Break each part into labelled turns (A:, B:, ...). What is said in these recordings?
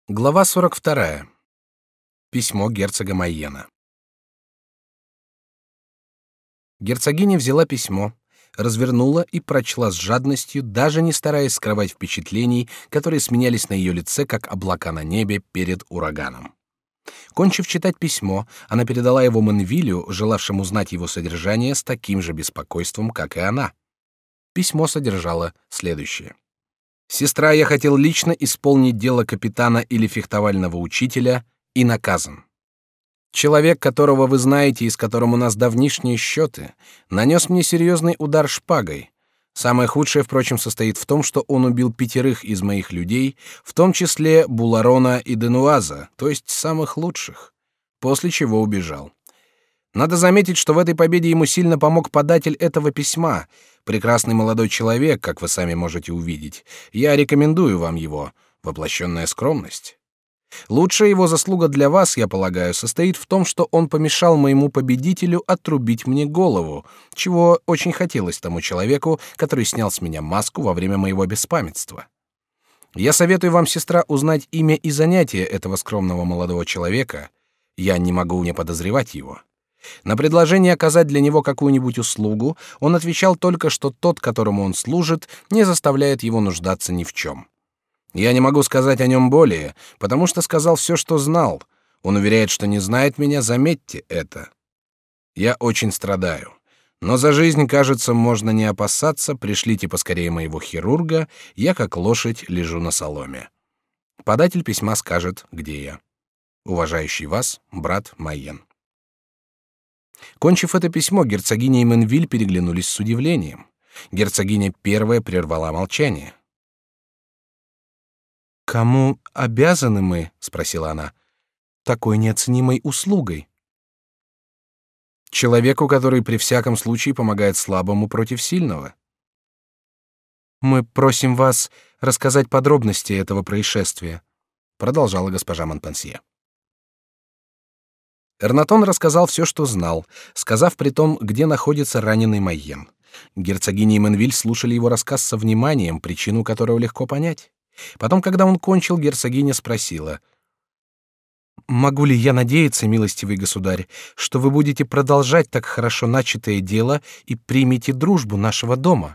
A: Глава 42. Письмо герцога Майена. Герцогиня взяла письмо, развернула и прочла с жадностью, даже не стараясь скрывать впечатлений, которые сменялись на ее лице, как облака на небе перед ураганом. Кончив читать письмо, она передала его Менвилю, желавшему узнать его содержание, с таким же беспокойством, как и она. Письмо содержало следующее: «Сестра, я хотел лично исполнить дело капитана или фехтовального учителя и наказан. Человек, которого вы знаете и с которым у нас давнишние счеты, нанес мне серьезный удар шпагой. Самое худшее, впрочем, состоит в том, что он убил 5 из моих людей, в том числе Буларона и Денуаза, то есть самых лучших, после чего убежал. Надо заметить, что в этой победе ему сильно помог податель этого письма, прекрасный молодой человек, как вы сами можете увидеть. Я рекомендую вам его, воплощенная скромность. Лучшая его заслуга для вас, я полагаю, состоит в том, что он помешал моему победителю отрубить мне голову, чего очень хотелось тому человеку, который снял с меня маску во время моего беспамятства. Я советую вам, сестра, узнать имя и занятия этого скромного молодого человека. Я не могу не подозревать его. На предложение оказать для него какую-нибудь услугу он отвечал только, что тот, которому он служит, не заставляет его нуждаться ни в чем. Я не могу сказать о нем более, потому что сказал все, что знал. Он уверяет, что не знает меня, заметьте это. Я очень страдаю, но за жизнь, кажется, можно не опасаться. Пришлите поскорее моего хирурга, я как лошадь лежу на соломе. Податель письма скажет, где я. Уважающий вас, брат Майен». Кончив это письмо, герцогиня и Менвиль переглянулись с удивлением. Герцогиня первая прервала молчание. «Кому обязаны мы, — спросила она, — такой неоценимой услугой?» «Человеку, который при всяком случае помогает слабому против сильного». «Мы просим вас рассказать подробности этого происшествия», — продолжала госпожа Монпансье. Эрнатон рассказал все, что знал, сказав при том, где находится раненый Майен. Герцогиня и Менвиль слушали его рассказ со вниманием, причину которого легко понять. Потом, когда он кончил, герцогиня спросила: «Могу ли я надеяться, милостивый государь, что вы будете продолжать так хорошо начатое дело и примете дружбу нашего дома?»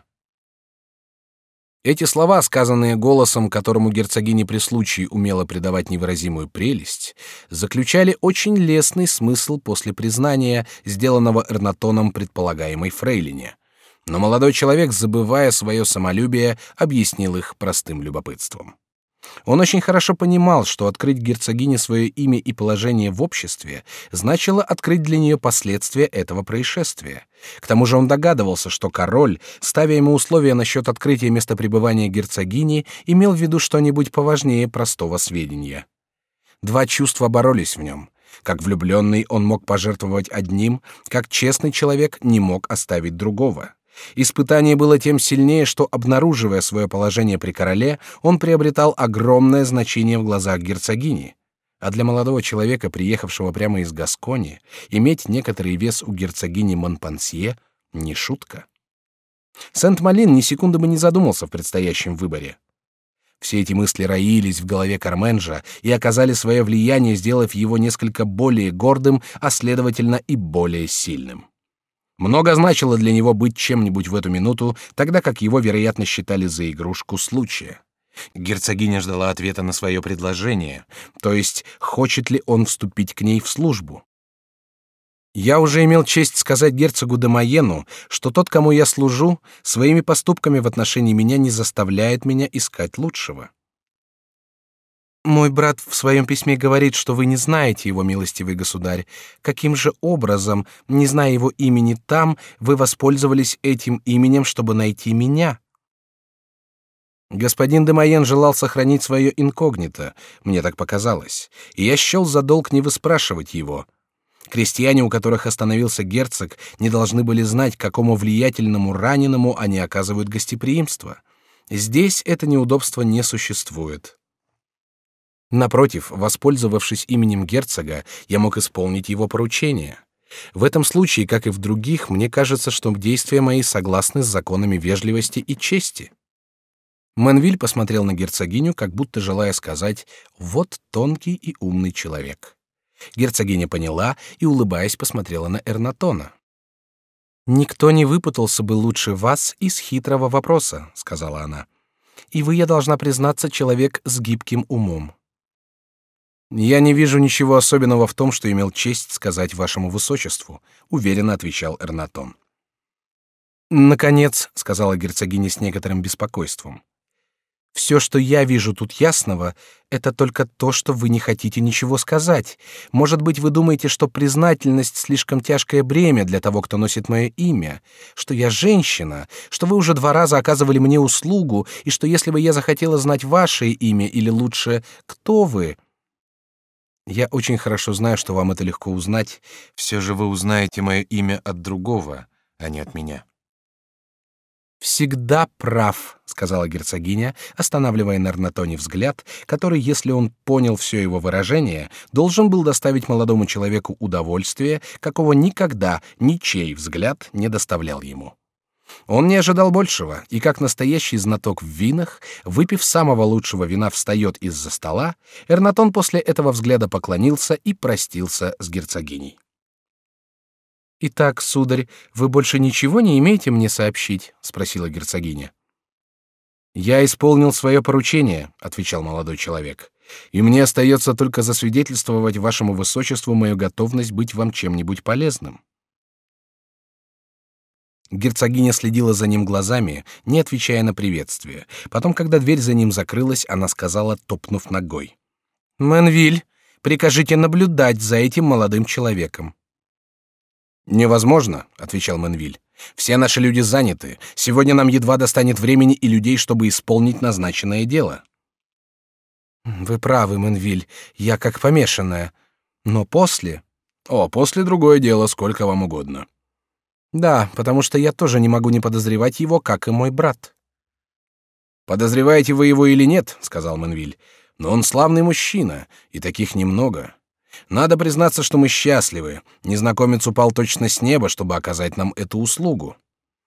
A: Эти слова, сказанные голосом, которому герцогиня при случае умела придавать невыразимую прелесть, заключали очень лестный смысл после признания, сделанного Эрнатоном предполагаемой фрейлине. Но молодой человек, забывая свое самолюбие, объяснил их простым любопытством. Он очень хорошо понимал, что открыть герцогине свое имя и положение в обществе значило открыть для нее последствия этого происшествия. К тому же он догадывался, что король, ставя ему условия насчет открытия места пребывания герцогини, имел в виду что-нибудь поважнее простого сведения. Два чувства боролись в нем. Как влюбленный он мог пожертвовать одним, как честный человек не мог оставить другого. Испытание было тем сильнее, что, обнаруживая свое положение при короле, он приобретал огромное значение в глазах герцогини. А для молодого человека, приехавшего прямо из Гаскони, иметь некоторый вес у герцогини Монпансье — не шутка. Сент-Малин ни секунды бы не задумался в предстоящем выборе. Все эти мысли роились в голове Карменжа и оказали свое влияние, сделав его несколько более гордым, а следовательно и более сильным. Много значило для него быть чем-нибудь в эту минуту, тогда как его, вероятно, считали за игрушку случая. Герцогиня ждала ответа на свое предложение, то есть, хочет ли он вступить к ней в службу. Я уже имел честь сказать герцогу де Майену, что тот, кому я служу, своими поступками в отношении меня не заставляет меня искать лучшего. Мой брат в своем письме говорит, что вы не знаете его, милостивый государь. Каким же образом, не зная его имени там, вы воспользовались этим именем, чтобы найти меня? Господин де Майен желал сохранить свое инкогнито, мне так показалось, и я счел за долг не выспрашивать его. Крестьяне, у которых остановился герцог, не должны были знать, какому влиятельному раненому они оказывают гостеприимство. Здесь это неудобство не существует. Напротив, воспользовавшись именем герцога, я мог исполнить его поручение. В этом случае, как и в других, мне кажется, что действия мои согласны с законами вежливости и чести. Менвиль посмотрел на герцогиню, как будто желая сказать: «Вот тонкий и умный человек». Герцогиня поняла и, улыбаясь, посмотрела на Эрнатона. «Никто не выпутался бы лучше вас из хитрого вопроса», — сказала она. «И вы, я должна признаться, человек с гибким умом». «Я не вижу ничего особенного в том, что имел честь сказать вашему высочеству», — уверенно отвечал Эрнатон. «Наконец», — сказала герцогиня с некоторым беспокойством, «все, что я вижу тут ясного, это только то, что вы не хотите ничего сказать. Может быть, вы думаете, что признательность слишком тяжкое бремя для того, кто носит мое имя, что я женщина, что вы уже 2 раза оказывали мне услугу, и что если бы я захотела знать ваше имя, или лучше, кто вы... Я очень хорошо знаю, что вам это легко узнать, все же вы узнаете мое имя от другого, а не от меня». «Всегда прав», — сказала герцогиня, останавливая на Эрнатоне взгляд, который, если он понял все его выражение, должен был доставить молодому человеку удовольствие, какого никогда ничей взгляд не доставлял ему. Он не ожидал большего, и как настоящий знаток в винах, выпив самого лучшего вина, встает из-за стола, Эрнатон после этого взгляда поклонился и простился с герцогиней. «Итак, сударь, вы больше ничего не имеете мне сообщить?» — спросила герцогиня. «Я исполнил свое поручение», — отвечал молодой человек, «и мне остается только засвидетельствовать вашему высочеству мою готовность быть вам чем-нибудь полезным». Герцогиня следила за ним глазами, не отвечая на приветствие. Потом, когда дверь за ним закрылась, она сказала, топнув ногой: «Менвиль, прикажите наблюдать за этим молодым человеком». «Невозможно», — отвечал Менвиль. «Все наши люди заняты. Сегодня нам едва достанет времени и людей, чтобы исполнить назначенное дело». «Вы правы, Менвиль, я как помешанная. Но после...» «О, после другое дело, сколько вам угодно». «Да, потому что я тоже не могу не подозревать его, как и мой брат». «Подозреваете вы его или нет, — сказал Менвиль, — но он славный мужчина, и таких немного. Надо признаться, что мы счастливы. Незнакомец упал точно с неба, чтобы оказать нам эту услугу».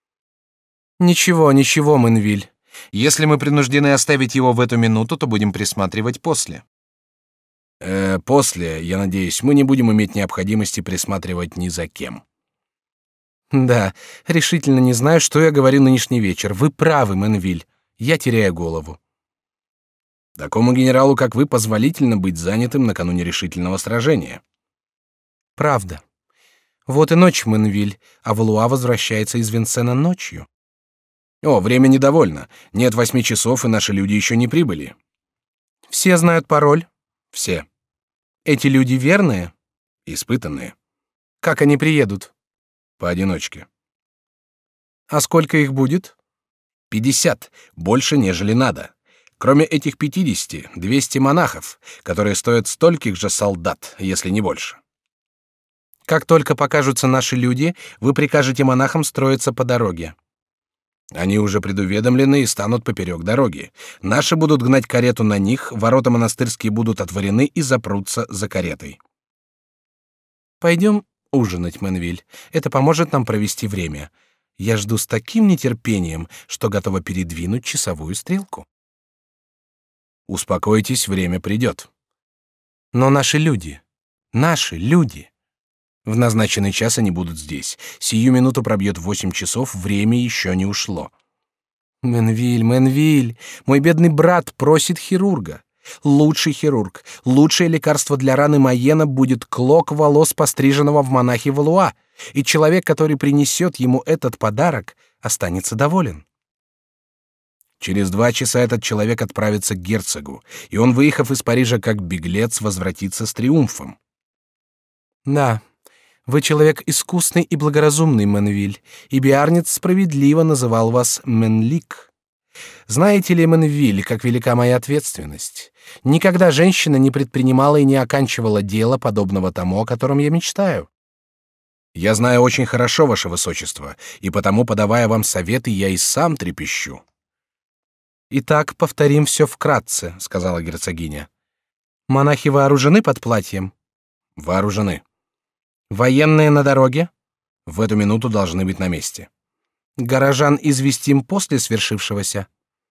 A: «Ничего, ничего, Менвиль. Если мы принуждены оставить его в эту минуту, то будем присматривать после». После, я надеюсь, мы не будем иметь необходимости присматривать ни за кем». «Да, решительно не знаю, что я говорю нынешний вечер. Вы правы, Менвиль. Я теряю голову». «Такому генералу, как вы, позволительно быть занятым накануне решительного сражения». «Правда. Вот и ночь, Менвиль, а Валуа возвращается из Винсена ночью». «О, время недовольно. Нет 8 часов, и наши люди еще не прибыли». «Все знают пароль?» «Все». «Эти люди верные?» «Испытанные». «Как они приедут?» «Поодиночке». «А сколько их будет?» 50, больше, нежели надо. Кроме этих 50, 200 монахов, которые стоят стольких же солдат, если не больше». «Как только покажутся наши люди, вы прикажете монахам строиться по дороге». «Они уже предуведомлены и станут поперек дороги. Наши будут гнать карету на них, ворота монастырские будут отворены и запрутся за каретой». «Пойдем ужинать, Менвиль. Это поможет нам провести время. Я жду с таким нетерпением, что готова передвинуть часовую стрелку». «Успокойтесь, время придет». «Но наши люди. В назначенный час они будут здесь. Сию минуту пробьет 8 часов, время еще не ушло». «Менвиль, мой бедный брат просит хирурга. Лучший хирург, лучшее лекарство для раны Майена будет клок волос, постриженного в монахе Валуа, и человек, который принесет ему этот подарок, останется доволен». «Через 2 часа этот человек отправится к герцогу, и он, выехав из Парижа как беглец, возвратится с триумфом». «Да, вы человек искусный и благоразумный, Менвиль, и Биарниц справедливо называл вас Менлик. Знаете ли, Менвиль, как велика моя ответственность? Никогда женщина не предпринимала и не оканчивала дело, подобного тому, о котором я мечтаю». «Я знаю очень хорошо, ваше высочество, и потому, подавая вам советы, я и сам трепещу». «Итак, повторим все вкратце», — сказала герцогиня. «Монахи вооружены под платьем?» «Вооружены». «Военные на дороге?» «В эту минуту должны быть на месте». «Горожан известим после свершившегося?»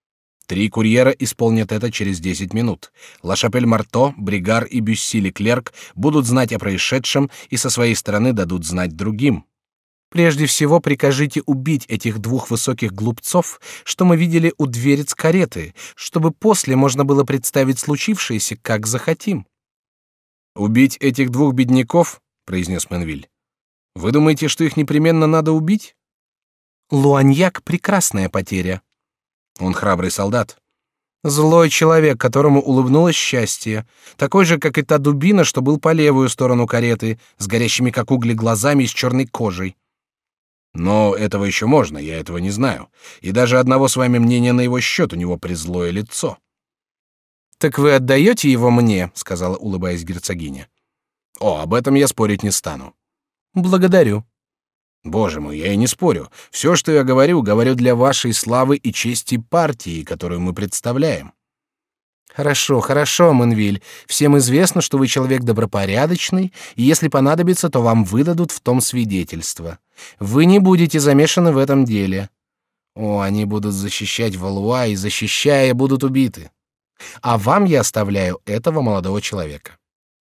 A: 3 курьера исполнят это через 10 минут. Ла-Шапель-Марто, Бригар и Бюсси-Леклерк будут знать о происшедшем и со своей стороны дадут знать другим. Прежде всего прикажите убить этих двух высоких глупцов, что мы видели у дверец кареты, чтобы после можно было представить случившееся, как захотим. Убить этих двух бедняков, произнес Менвиль. Вы думаете, что их непременно надо убить? Луаньяк — прекрасная потеря. Он храбрый солдат. Злой человек, которому улыбнулось счастье, такой же, как и та дубина, что был по левую сторону кареты, с горящими как угли глазами и с черной кожей. Но этого еще можно, я этого не знаю, и даже одного с вами мнения на его счет, у него презлое лицо. Так вы отдаете его мне, сказала, улыбаясь герцогиня. О, об этом я спорить не стану. Благодарю. Боже мой, я и не спорю. Все, что я говорю, говорю для вашей славы и чести партии, которую мы представляем. Хорошо, хорошо, Менвиль. Всем известно, что вы человек добропорядочный, и если понадобится, то вам выдадут в том свидетельство. Вы не будете замешаны в этом деле. О, они будут защищать Валуа, и защищая, будут убиты. А вам я оставляю этого молодого человека.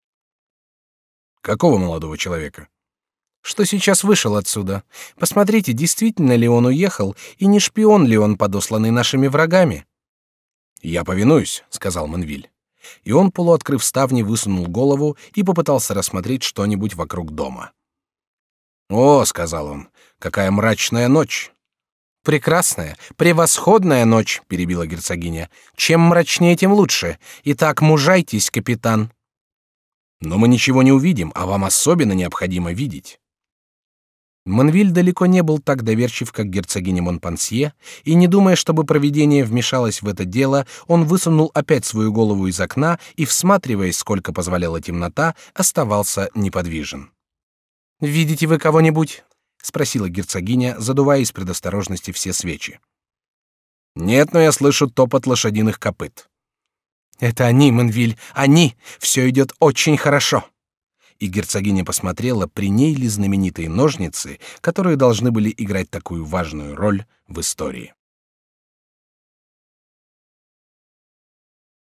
A: Какого молодого человека? Что сейчас вышел отсюда. Посмотрите, действительно ли он уехал, и не шпион ли он, подосланный нашими врагами. Я повинуюсь, сказал Менвиль. И он, полуоткрыв ставни, высунул голову и попытался рассмотреть что-нибудь вокруг дома. О, сказал он, какая мрачная ночь. Прекрасная, превосходная ночь, перебила герцогиня. Чем мрачнее, тем лучше. Итак, мужайтесь, капитан. Но мы ничего не увидим, а вам особенно необходимо видеть. Менвиль далеко не был так доверчив, как герцогиня Монпансье, и, не думая, чтобы провидение вмешалось в это дело, он высунул опять свою голову из окна и, всматриваясь, сколько позволяла темнота, оставался неподвижен. «Видите вы кого-нибудь?» — спросила герцогиня, задувая из предосторожности все свечи. «Нет, но я слышу топот лошадиных копыт». «Это они, Менвиль, они! Все идет очень хорошо!» И герцогиня посмотрела, при ней ли знаменитые ножницы, которые должны были играть такую важную роль в истории.